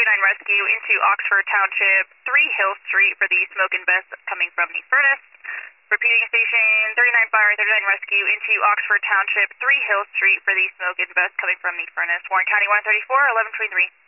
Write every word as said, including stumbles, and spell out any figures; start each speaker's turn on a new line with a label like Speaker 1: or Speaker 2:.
Speaker 1: thirty-nine Rescue into Oxford Township, three Hill Street for the smoke and best coming from the furnace. Repeating station, thirty-nine Fire, thirty-nine Rescue into Oxford Township, three Hill Street for the smoke and best coming from the furnace. Warren County one thirty-four, eleven twenty-three.